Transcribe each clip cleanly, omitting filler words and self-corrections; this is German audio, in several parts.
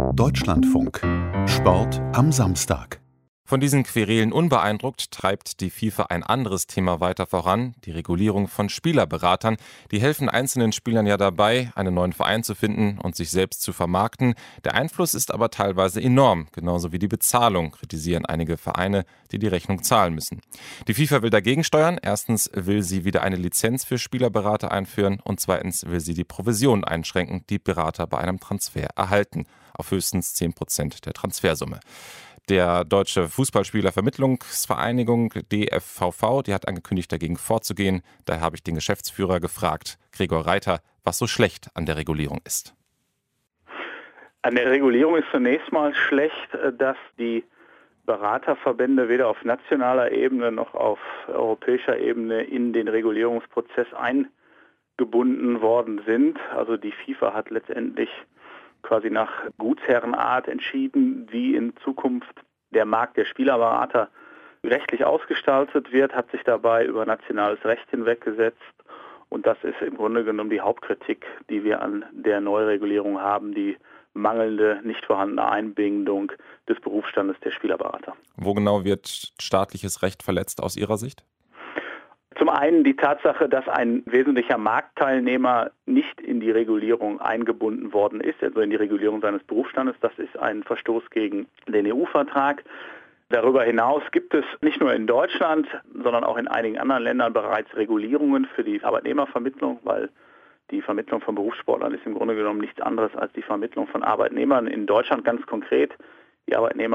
Deutschlandfunk. Sport am Samstag. Von diesen Querelen unbeeindruckt treibt die FIFA ein anderes Thema weiter voran, die Regulierung von Spielerberatern. Die helfen einzelnen Spielern ja dabei, einen neuen Verein zu finden und sich selbst zu vermarkten. Der Einfluss ist aber teilweise enorm, genauso wie die Bezahlung, kritisieren einige Vereine, die Rechnung zahlen müssen. Die FIFA will dagegen steuern. Erstens will sie wieder eine Lizenz für Spielerberater einführen und zweitens will sie die Provision einschränken, die Berater bei einem Transfer erhalten, auf höchstens 10% der Transfersumme. Der Deutsche Fußballspielervermittlungsvereinigung DFVV, die hat angekündigt, dagegen vorzugehen. Daher habe ich den Geschäftsführer gefragt, Gregor Reiter, was so schlecht an der Regulierung ist. An der Regulierung ist zunächst mal schlecht, dass die Beraterverbände weder auf nationaler Ebene noch auf europäischer Ebene in den Regulierungsprozess eingebunden worden sind. Also die FIFA hat letztendlich quasi nach Gutsherrenart entschieden, wie in Zukunft der Markt der Spielerberater rechtlich ausgestaltet wird, hat sich dabei über nationales Recht hinweggesetzt. Und das ist im Grunde genommen die Hauptkritik, die wir an der Neuregulierung haben, die mangelnde, nicht vorhandene Einbindung des Berufsstandes der Spielerberater. Wo genau wird staatliches Recht verletzt aus Ihrer Sicht? Zum einen die Tatsache, dass ein wesentlicher Marktteilnehmer nicht in die Regulierung eingebunden worden ist, also in die Regulierung seines Berufsstandes. Das ist ein Verstoß gegen den EU-Vertrag. Darüber hinaus gibt es nicht nur in Deutschland, sondern auch in einigen anderen Ländern bereits Regulierungen für die Arbeitnehmervermittlung, weil die Vermittlung von Berufssportlern ist im Grunde genommen nichts anderes als die Vermittlung von Arbeitnehmern. In Deutschland ganz konkret die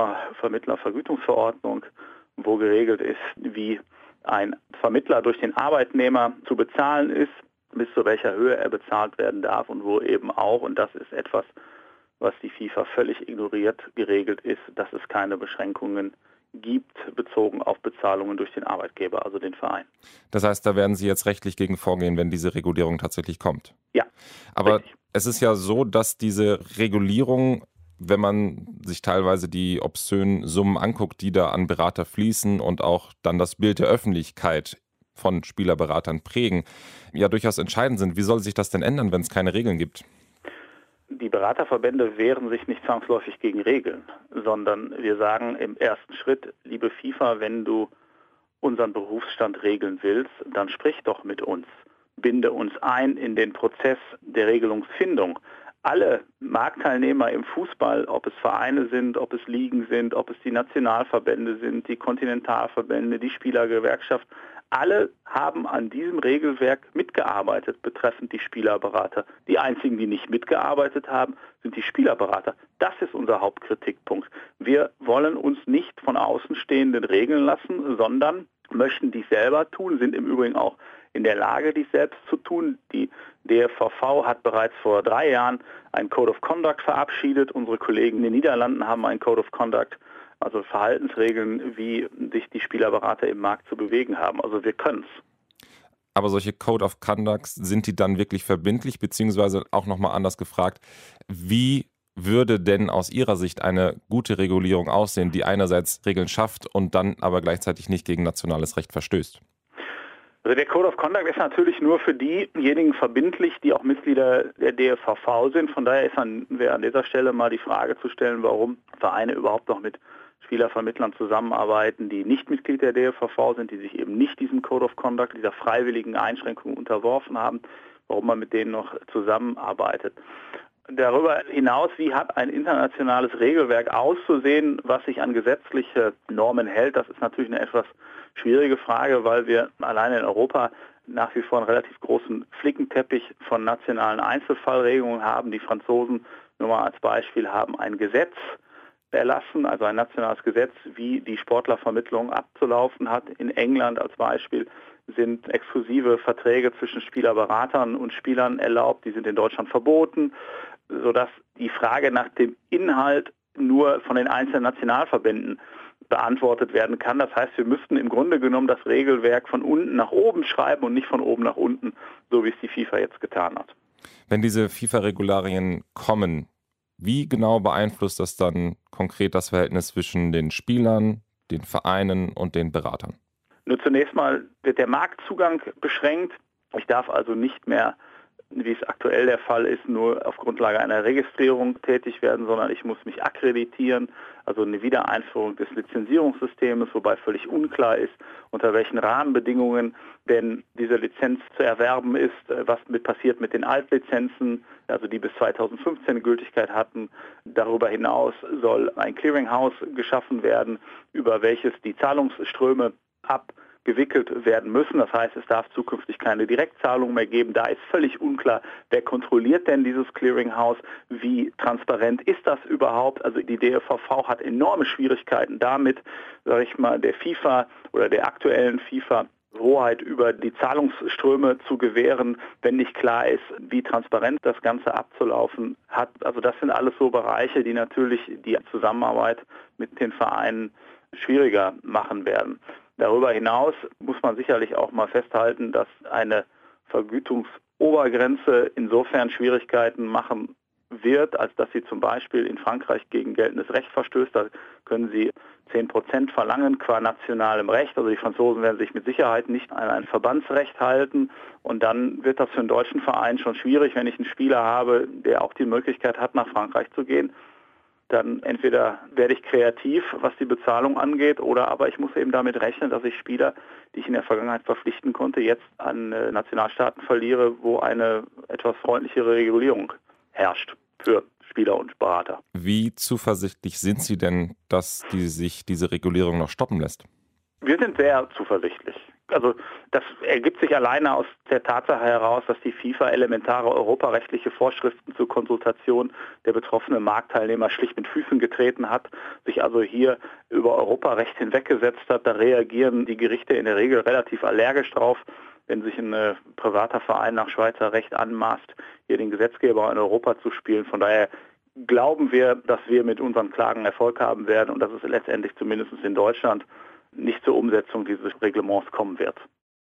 Arbeitnehmervermittlervergütungsverordnung, wo geregelt ist, wie ein Vermittler durch den Arbeitnehmer zu bezahlen ist, bis zu welcher Höhe er bezahlt werden darf und wo eben auch, und das ist etwas, was die FIFA völlig ignoriert, geregelt ist, dass es keine Beschränkungen gibt, bezogen auf Bezahlungen durch den Arbeitgeber, also den Verein. Das heißt, da werden Sie jetzt rechtlich gegen vorgehen, wenn diese Regulierung tatsächlich kommt? Ja. Aber richtig. Es ist ja so, dass diese Regulierung, wenn man sich teilweise die obszönen Summen anguckt, die da an Berater fließen und auch dann das Bild der Öffentlichkeit von Spielerberatern prägen, ja durchaus entscheidend sind. Wie soll sich das denn ändern, wenn es keine Regeln gibt? Die Beraterverbände wehren sich nicht zwangsläufig gegen Regeln, sondern wir sagen im ersten Schritt, liebe FIFA, wenn du unseren Berufsstand regeln willst, dann sprich doch mit uns. Binde uns ein in den Prozess der Regelungsfindung. Alle Marktteilnehmer im Fußball, ob es Vereine sind, ob es Ligen sind, ob es die Nationalverbände sind, die Kontinentalverbände, die Spielergewerkschaft, alle haben an diesem Regelwerk mitgearbeitet betreffend die Spielerberater. Die einzigen, die nicht mitgearbeitet haben, sind die Spielerberater. Das ist unser Hauptkritikpunkt. Wir wollen uns nicht von Außenstehenden regeln lassen, sondern möchten dies selber tun, sind im Übrigen auch in der Lage, dies selbst zu tun. Die DFVV hat bereits vor 3 Jahren einen Code of Conduct verabschiedet. Unsere Kollegen in den Niederlanden haben einen Code of Conduct, also Verhaltensregeln, wie sich die Spielerberater im Markt zu bewegen haben. Also wir können es. Aber solche Code of Conducts, sind die dann wirklich verbindlich, beziehungsweise auch nochmal anders gefragt, wie würde denn aus Ihrer Sicht eine gute Regulierung aussehen, die einerseits Regeln schafft und dann aber gleichzeitig nicht gegen nationales Recht verstößt? Also der Code of Conduct ist natürlich nur für diejenigen verbindlich, die auch Mitglieder der DFVV sind. Von daher wäre an dieser Stelle mal die Frage zu stellen, warum Vereine überhaupt noch mit Spielervermittlern zusammenarbeiten, die nicht Mitglied der DFVV sind, die sich eben nicht diesem Code of Conduct, dieser freiwilligen Einschränkung unterworfen haben, warum man mit denen noch zusammenarbeitet. Darüber hinaus, wie hat ein internationales Regelwerk auszusehen, was sich an gesetzliche Normen hält, das ist natürlich eine etwas schwierige Frage, weil wir alleine in Europa nach wie vor einen relativ großen Flickenteppich von nationalen Einzelfallregelungen haben. Die Franzosen, nur mal als Beispiel, haben ein Gesetz erlassen, also ein nationales Gesetz, wie die Sportlervermittlung abzulaufen hat. In England als Beispiel sind exklusive Verträge zwischen Spielerberatern und Spielern erlaubt, die sind in Deutschland verboten, sodass die Frage nach dem Inhalt nur von den einzelnen Nationalverbänden beantwortet werden kann. Das heißt, wir müssten im Grunde genommen das Regelwerk von unten nach oben schreiben und nicht von oben nach unten, so wie es die FIFA jetzt getan hat. Wenn diese FIFA-Regularien kommen, wie genau beeinflusst das dann konkret das Verhältnis zwischen den Spielern, den Vereinen und den Beratern? Nur zunächst mal wird der Marktzugang beschränkt. Ich darf also nicht mehr wie es aktuell der Fall ist, nur auf Grundlage einer Registrierung tätig werden, sondern ich muss mich akkreditieren, also eine Wiedereinführung des Lizenzierungssystems, wobei völlig unklar ist, unter welchen Rahmenbedingungen denn diese Lizenz zu erwerben ist, was passiert mit den Altlizenzen, also die bis 2015 Gültigkeit hatten. Darüber hinaus soll ein Clearinghouse geschaffen werden, über welches die Zahlungsströme abgewickelt werden müssen. Das heißt, es darf zukünftig keine Direktzahlung mehr geben. Da ist völlig unklar, wer kontrolliert denn dieses Clearinghouse, wie transparent ist das überhaupt? Also die DFVV hat enorme Schwierigkeiten damit, sage ich mal, der FIFA oder der aktuellen FIFA Hoheit über die Zahlungsströme zu gewähren, wenn nicht klar ist, wie transparent das Ganze abzulaufen hat. Also das sind alles so Bereiche, die natürlich die Zusammenarbeit mit den Vereinen schwieriger machen werden. Darüber hinaus muss man sicherlich auch mal festhalten, dass eine Vergütungsobergrenze insofern Schwierigkeiten machen wird, als dass sie zum Beispiel in Frankreich gegen geltendes Recht verstößt. Da können sie 10% verlangen qua nationalem Recht. Also die Franzosen werden sich mit Sicherheit nicht an ein Verbandsrecht halten. Und dann wird das für einen deutschen Verein schon schwierig, wenn ich einen Spieler habe, der auch die Möglichkeit hat, nach Frankreich zu gehen. Dann entweder werde ich kreativ, was die Bezahlung angeht, oder aber ich muss eben damit rechnen, dass ich Spieler, die ich in der Vergangenheit verpflichten konnte, jetzt an Nationalstaaten verliere, wo eine etwas freundlichere Regulierung herrscht für Spieler und Berater. Wie zuversichtlich sind Sie denn, dass sich diese Regulierung noch stoppen lässt? Wir sind sehr zuversichtlich. Also das ergibt sich alleine aus der Tatsache heraus, dass die FIFA elementare europarechtliche Vorschriften zur Konsultation der betroffenen Marktteilnehmer schlicht mit Füßen getreten hat, sich also hier über Europarecht hinweggesetzt hat. Da reagieren die Gerichte in der Regel relativ allergisch drauf, wenn sich ein privater Verein nach Schweizer Recht anmaßt, hier den Gesetzgeber in Europa zu spielen. Von daher glauben wir, dass wir mit unseren Klagen Erfolg haben werden und dass es letztendlich zumindest in Deutschland nicht zur Umsetzung dieses Reglements kommen wird.